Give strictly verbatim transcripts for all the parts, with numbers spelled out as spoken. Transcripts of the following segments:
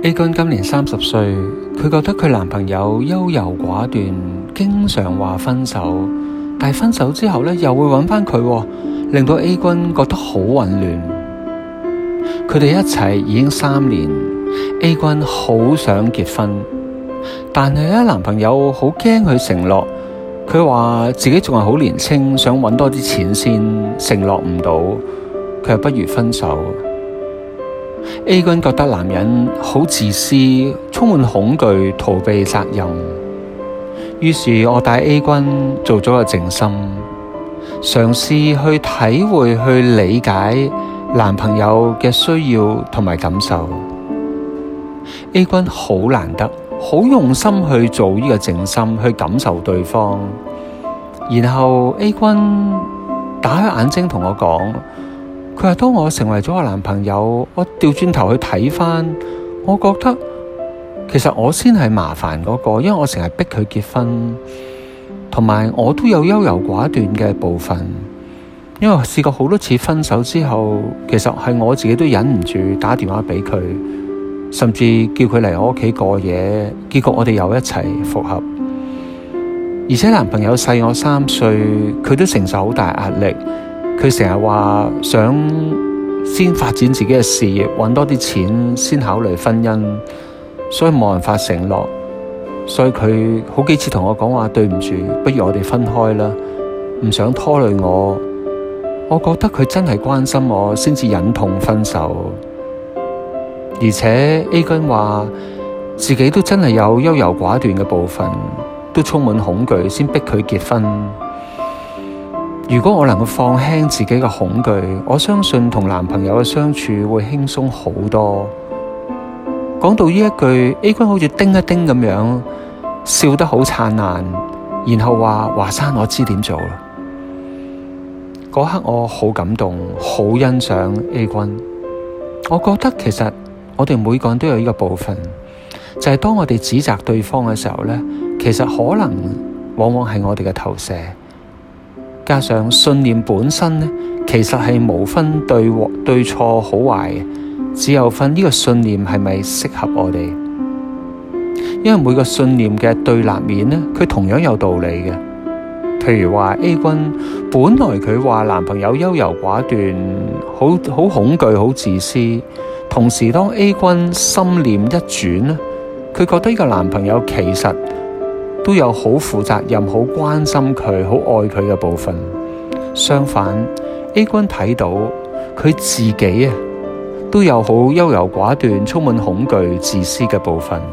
A 君今年三十歲，佢覺得佢男朋友優柔寡斷，經常話分手，但係分手之後咧又會揾翻佢，令到 A 君覺得好混亂。佢哋一齊已經三年 ，A 君好想結婚，但係咧男朋友好驚佢承諾，佢話自己仲係好年輕，想揾多啲錢先，承諾唔到，佢又不如分手。A 君覺得男人好自私，充滿恐懼，逃避責任。於是我帶 A 君做咗個靜心，嘗試去體會、去理解男朋友嘅需要同埋感受。A 君好難得，好用心去做呢個靜心，去感受對方。然後 A 君打開眼睛同我講，佢話當我成為咗我男朋友，我調轉頭去睇翻，我覺得其實我先係麻煩嗰個，因為我成日逼佢結婚，同埋我都有優柔寡斷嘅部分。因為我試過好多次分手之後，其實係我自己都忍唔住打電話俾佢，甚至叫佢嚟我屋企過夜，結果我哋又一齊復合。而且男朋友細我三歲，佢都承受好大壓力。佢成日話想先發展自己嘅事業，搵多啲錢先考慮婚姻，所以冇辦法承諾。所以佢好幾次同我講話，對唔住，不如我哋分開啦，唔想拖累我。我覺得佢真係關心我，先至忍痛分手。而且 A 君話自己都真係有優柔寡斷嘅部分，都充滿恐懼，先逼佢結婚。如果我能夠放輕自己嘅恐懼，我相信同男朋友嘅相處會輕鬆好多。講到呢一句 ，A 君好似叮一叮咁樣，笑得好燦爛，然後話華山，我知點做啦。嗰刻我好感動，好欣賞 A 君。我覺得其實我哋每個人都有呢個部分，就係當我哋指責對方嘅時候咧，其實可能往往係我哋嘅投射。加上信念本身咧，其實係無分對對錯好壞嘅，只有分呢個信念係咪適合我哋。因為每個信念嘅對立面咧，佢同樣有道理嘅。譬如話 A 君本來佢話男朋友優柔寡斷，好好恐懼，好自私。同時當 A 君心念一轉咧，佢覺得呢個男朋友其實都有好負責任、好關心佢、好愛佢嘅部分。相反 ，A 君睇到佢自己啊，都有好優柔寡斷、充滿恐懼、自私嘅部分。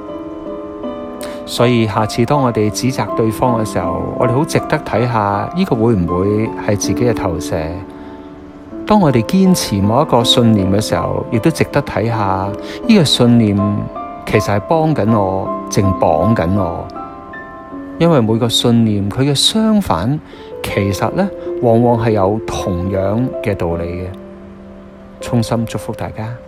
所以下次當我哋指責對方嘅時候，我哋好值得睇下呢個會唔會係自己嘅投射。當我哋堅持某一個信念嘅時候，亦都值得睇下呢個信念其實係幫緊我，正綁緊我。因為每個信念佢嘅相反，其實咧往往係有同樣嘅道理嘅。衷心祝福大家。